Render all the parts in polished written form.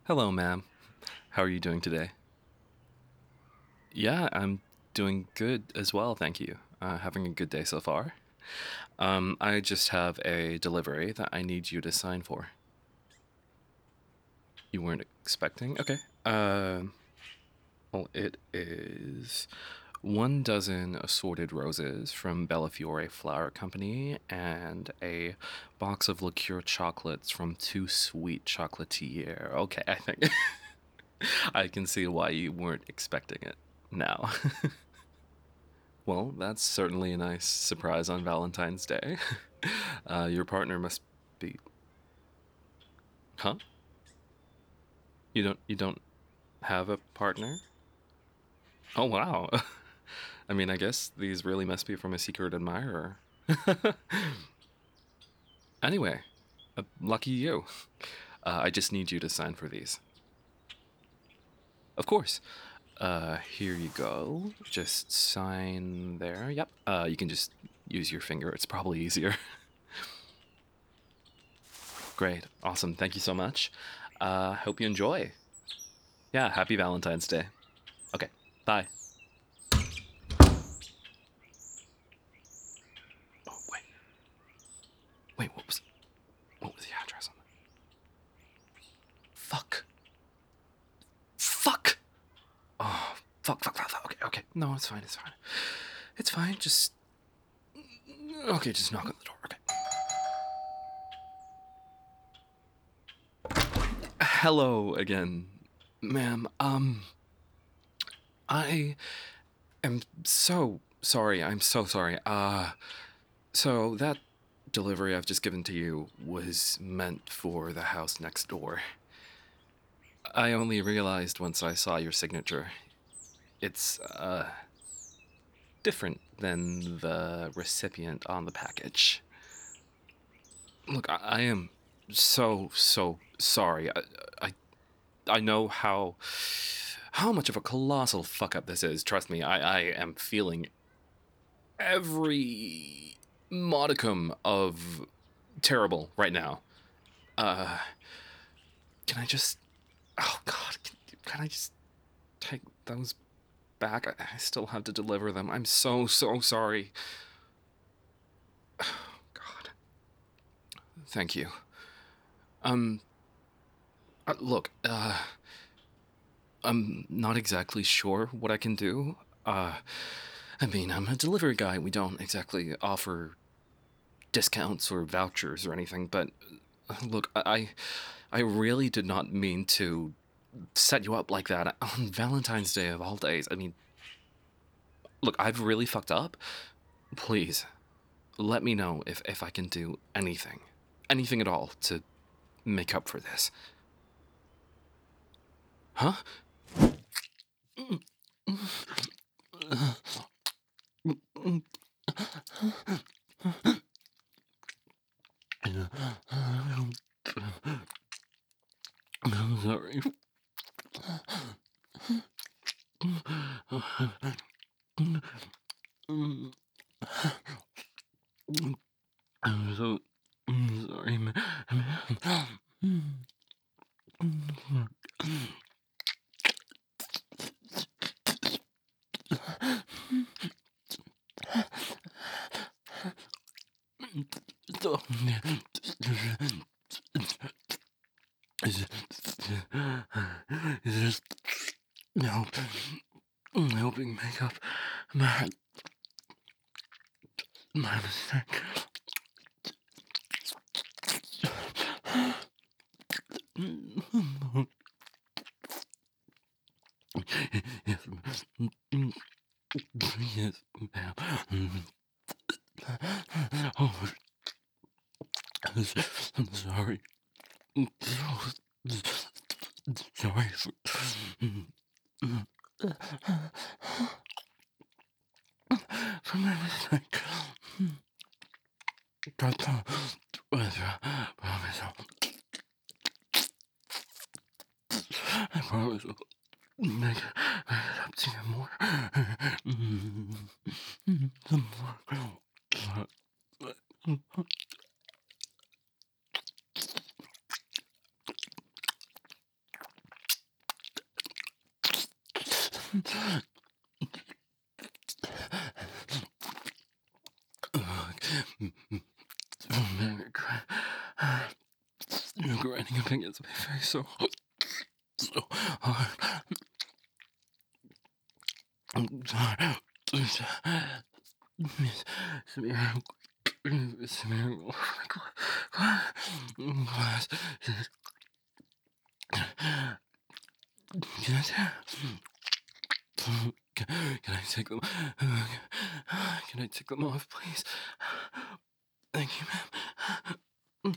Hello, ma'am. How are you doing today? Yeah, I'm doing good as well, thank you. Having a good day so far. I just have a delivery that I need you to sign for. You weren't expecting? Okay. Well, it is 1 dozen assorted roses from Bellafiore Flower Company and a box of liqueur chocolates from Too Sweet Chocolatier. Okay, I think I can see why you weren't expecting it now. Well, that's certainly a nice surprise on Valentine's Day. Your partner must be, huh? You don't have a partner? Oh wow. I mean, I guess these really must be from a secret admirer. Anyway, lucky you. I just need you to sign for these. Of course. Here you go. Just sign there. Yep. You can just use your finger. It's probably easier. Great. Awesome. Thank you so much. Hope you enjoy. Yeah, happy Valentine's Day. Okay, bye. Oh, wait. Wait, what was the address on that? Fuck. Fuck. Oh, fuck. Okay. No, it's fine. It's fine. It's fine. Just okay. Just knock on the door. Okay. Hello again, ma'am. I am so sorry. I'm so sorry. So that delivery I've just given to you was meant for the house next door. I only realized once I saw your signature. It's different than the recipient on the package. Look, I am so sorry. I I know how much of a colossal fuck up this is. Trust me, I am feeling every modicum of terrible right now. Uh, can I just? Oh God, can I just take those back? I still have to deliver them. I'm so sorry. God, thank you. Um, look, I'm not exactly sure what I can do. Uh, I mean, I'm a delivery guy. We don't exactly offer discounts or vouchers or anything, but look, I really did not mean to set you up like that on Valentine's Day of all days. I mean, look, I've really fucked up. Please, let me know if I can do anything. Anything at all to make up for this. Huh? I'm sorry. I'm so sorry, man. Is this no helping make up my mistake? Yes, yes, ma'am. Oh, I'm sorry. Sorry for my mistake. But I promise I promise I'll make it up to you more. Some more. You're grinding up against my face so hard. Can I take them? Can I take them off, please? Thank you, ma'am.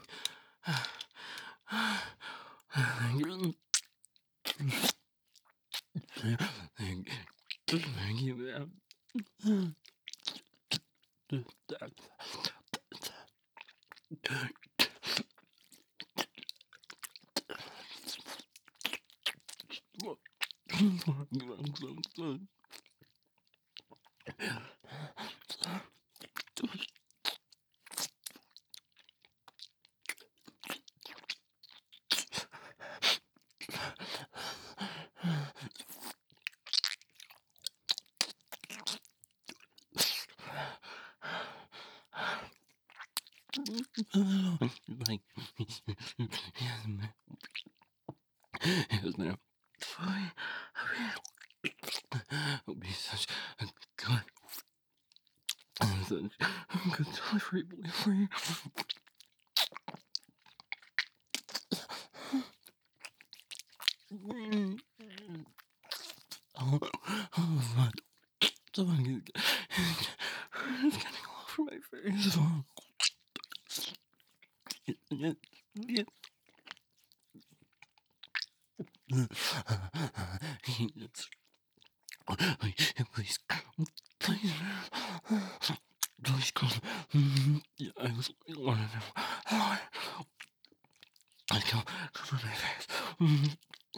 Thank you. Thank you, ma'am. Like, yes, ma'am. Yes, ma'am. It'll be such a good delivery boy for you. Fuck. Someone it's getting all over my face. Yeah. Please, please, please come. Yeah, I was wanting to. Come on my face.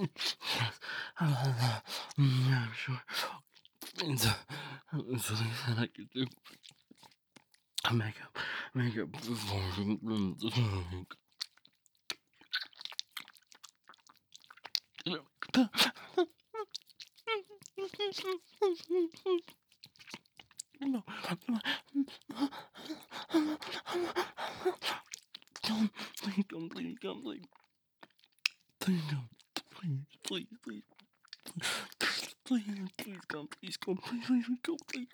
Yeah, I'm sure. It's something that I could do. Make up No, come, please, come, please. Please come, please, come, please, come, please, come, please,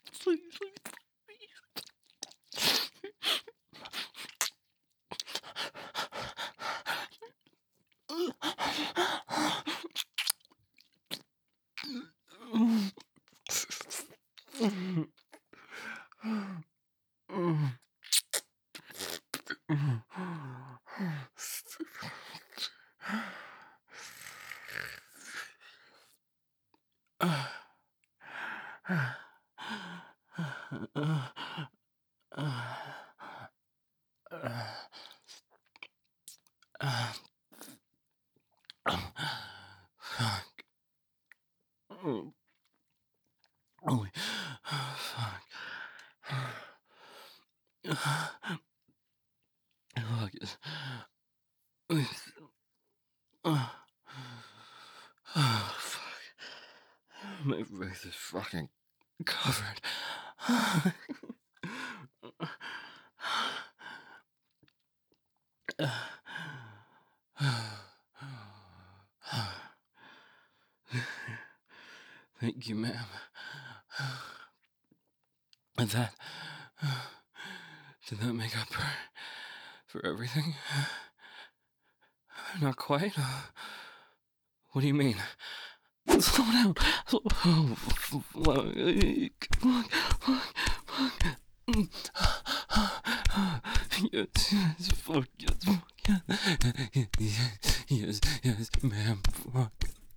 Holy fuck. Look, fuck. My face is fucking covered. Thank you, ma'am. And did that make up for everything? Not quite? What do you mean? Slow down. Yes, fuck, yes, ma'am, fuck,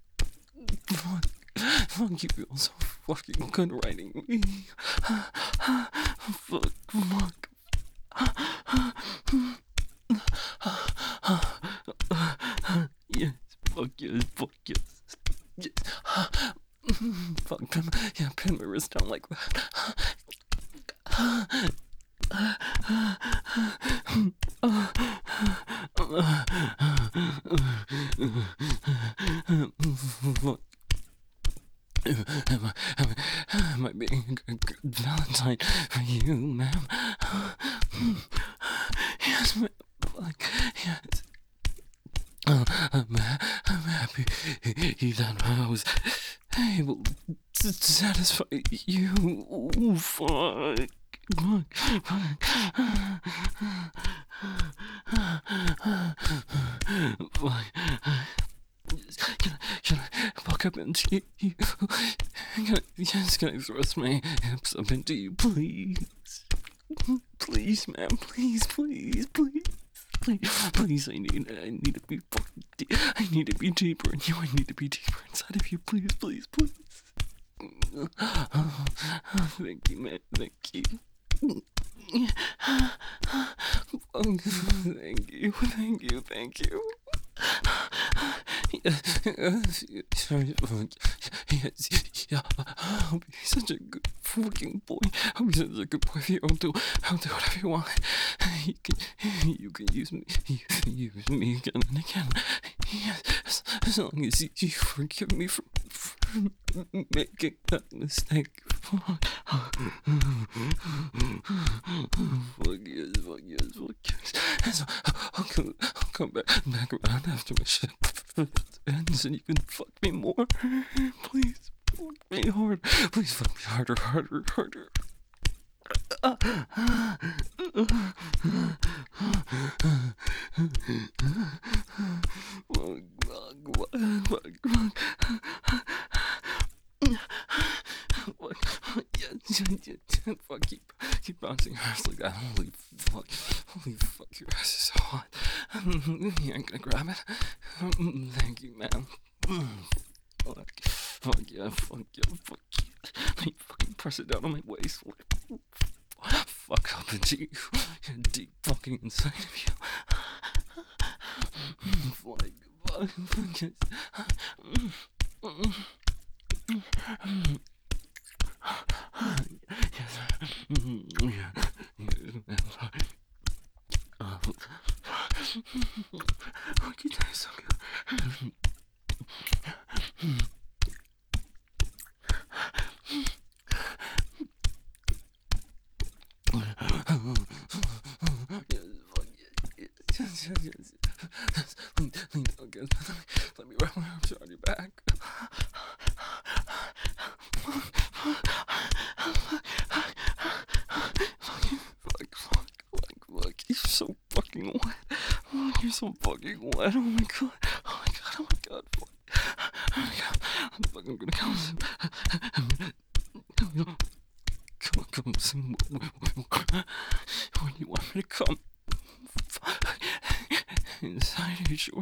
you feel so fucking good writing me. Fuck. Yes, fuck yes. Yes. Fuck, pin my wrist down like that. Fuck. You. Ooh, fuck. Fuck. Fuck. Can I walk up into you? Can I thrust my hips up into you, please? Please, ma'am, please. Please, I need to be fucking I need to be deeper in you. I need to be deeper inside of you. Please. Thank you, man. Thank you. Thank you. Sorry, yeah, I'll be such a good fucking boy. I'll be such a good boy for you. I'll do whatever you want. You can use me again and again. Yes, as long as you forgive me for making that mistake. Fuck yes. I'll come back around after my shit ends and you can fuck me more. Please, fuck me hard. Please fuck me harder. Fuck, keep bouncing your ass like that. Holy fuck, your ass is so hot. You ain't gonna grab it. Thank you, man. Fuck yeah. Let me fucking press it down on my waist. Fuck up into you. You're deep fucking inside of you. Fuck yes. You taste so good. Yes. Lean down again. Let me wrap my arms around your back. Fuck. You're so fucking wet. You're so fucking wet. Oh my god. Fuck. I'm fucking gonna come soon. Come soon. When you want me to come. Inside of you, sure.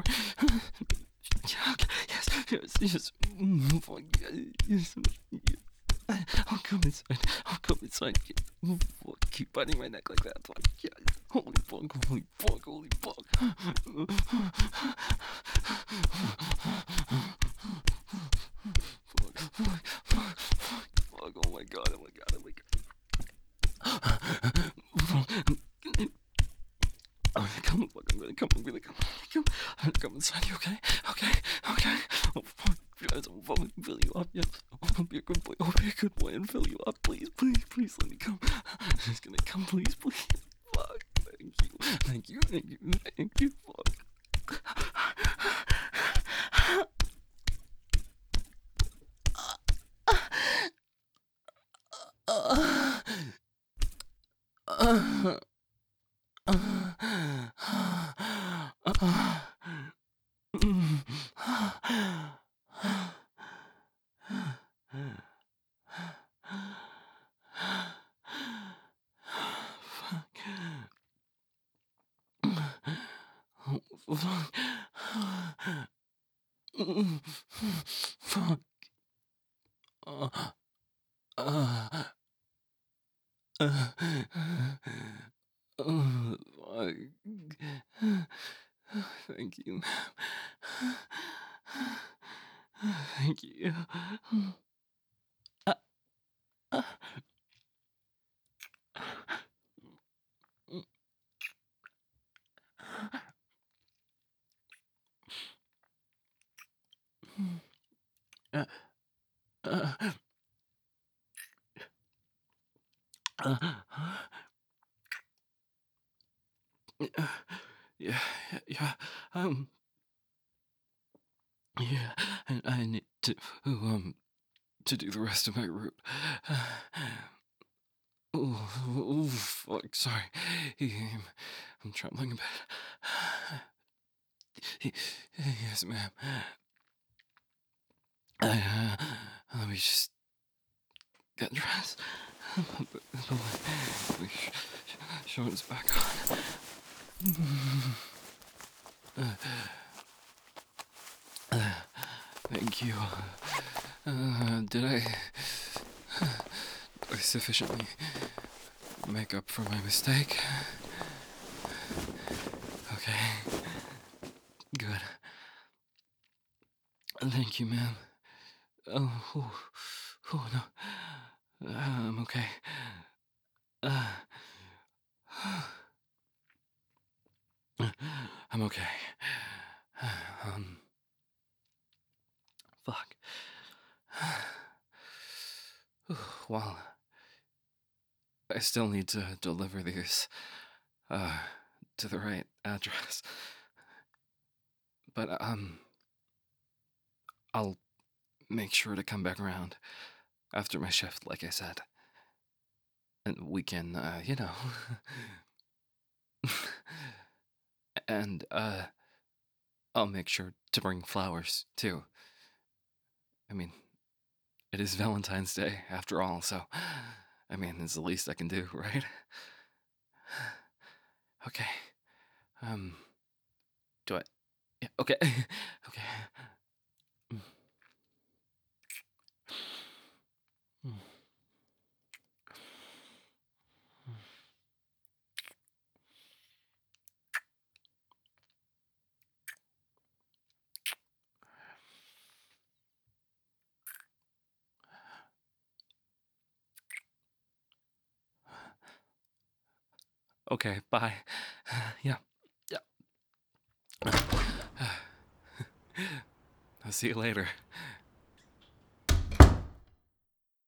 Yes. Fuck yes. I'll come inside. Fuck, keep biting my neck like that. Fuck, yeah. Holy fuck. Fuck, oh my god. I'm gonna come inside you, okay? Oh, fuck. I'll fucking fill you up, yes. I'll be a good boy and fill you up, please, let me come. I'm just gonna come, please. Fuck, thank you, fuck. Fuck. Thank you, ma'am. Thank you. Yeah. Um. Yeah. I need to to do the rest of my route. Ooh, ooh, fuck, sorry. I'm trembling a bit. Yes, ma'am. Let me just get dressed. Put my shorts back on. Thank you. Did I sufficiently make up for my mistake? Okay, good. Thank you, ma'am. Oh, no. I'm okay. Uh, I'm okay. Um, Fuck. Well, I still need to deliver these, uh, to the right address. But, I'll make sure to come back around after my shift, like I said. And we can, and, I'll make sure to bring flowers, too. I mean, it is Valentine's Day, after all, so, I mean, it's the least I can do, right? Okay. Um, do I? Yeah, okay. Okay. Mm. Mm. Okay, bye. Yeah. Yeah. I'll see you later.